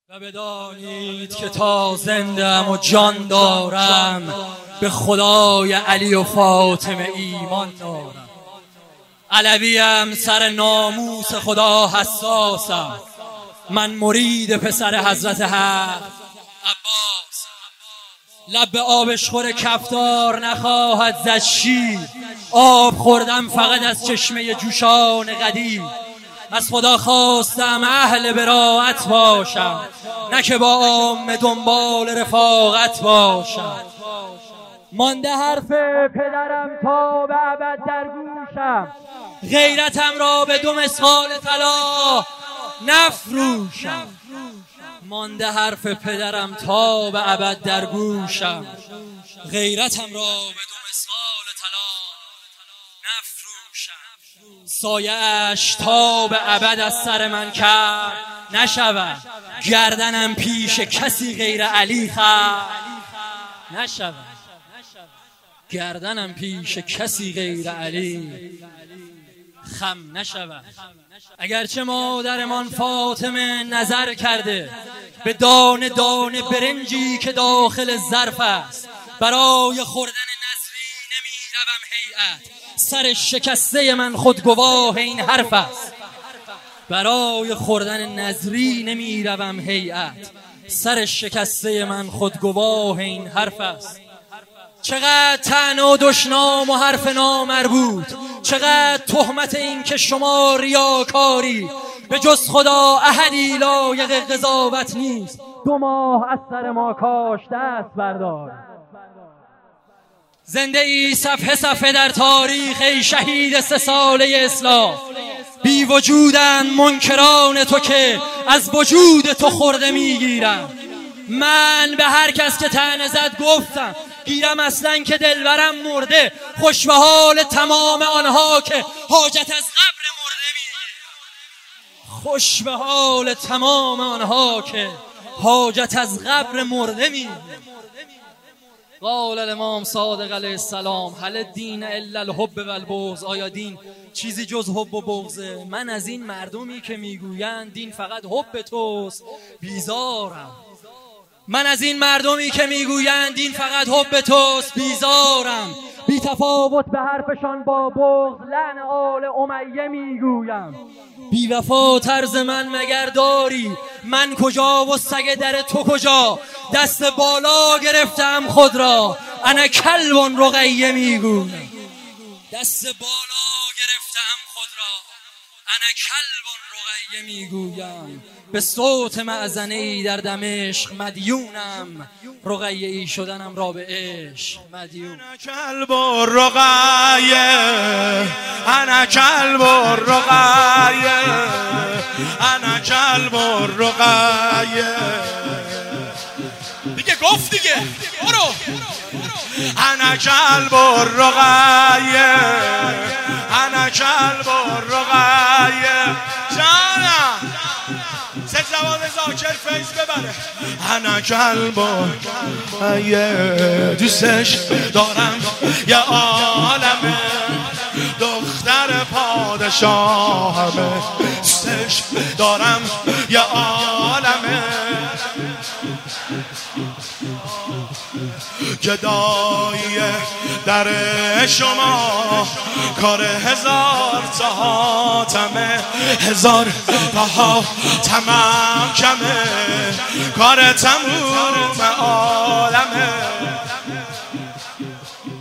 و بدانید که تا زنده‌ام و جان دارم به خدای علی و فاطمه ایمان دارم. علویم، سر ناموس خدا حساسم، من مرید پسر حضرت حق عباس. لب به آبشخور کفتار نخواهد زد شیر، آب خوردم فقط از چشمه جوشان قدیر. از خدا خواستم اهل براعت باشم، نه که با عامه دنبال رفاقت باشم. مانده حرف پدرم تا به ابد در گوشم، غیرتم را به 2 مثقال طلا نفروشم. مانده حرف پدرم تا به ابد در گوشم، غیرتم را به 2 مثقال طلا نفروشم. سایه‌اش تا به ابد از سر من کرد نشود، گردنم پیش کسی غیر علی خم نشود. گردنم پیش کسی غیر علی خم نشود. اگرچه مادرمان فاطمه نظر کرده به دانه دانه برنجی که داخل ظرف است، برای خوردن نظری نمی روم هیئت، سر شکسته من خود گواه این حرف است. برای خوردن نظری نمی روم هیئت، سر شکسته من خود گواه این حرف است. چقدر طعنه و دشنام و حرف نامربوط، چقدر تهمت این که شما ریاکاری، به جز خدا احدی لایق قضاوت نیست. 2 ماه از سر ما کاشته است بردار. زنده ای صفحه صفحه در تاریخ ای شهید 3 ساله اسلام. بی وجودن منکران تو که از وجود تو خورده میگیرم. من به هر کس که طعنه زد گفتم گیرم اصلا که دلبرم مرده، خوش به حال تمام آنها که حاجت از قبر مرده میگیرم. خوش به حال تمام آنها که حاجت از قبر مرده میگیرم. قال الامام صادق علیه السلام هل الدین الا الحب و البغض، آیا دین چیزی جز حب و بغضه؟ من از این مردمی که میگویند دین فقط حب توست بیزارم. من از این مردمی که میگویند دین فقط حب توست بیزارم. بی تفاوت به حرفشان با بغض لعن آل امیه میگویم. بی وفا طرز من مگر داری؟ من کجا و سگ در تو کجا؟ دست بالا گرفتم خود را انا کلب رقیه میگویم. دست بالا گرفتم خود را انا کلب رقیه میگویم. به صوت مأذنه‌ای در دمشق مدیونم، رقیه ای شدنم را به عشق مدیون. انا کلب رقیه، انا کلب رقیه، انا کلب رقیه. دیگه گفت دیگه برو. انا کلب رقیه، انا کلب رقیه. جانم سه زبان ذاکر فیض ببره. انا کلب رقیه، دوستش دارم یه عالمه، دختر پادشاهمه. دوستش دارم یه عالمه، گدایی در شما کار 1000 تا حاتمه، 1000 تا حاتمم کمه، کار تموم عالمه.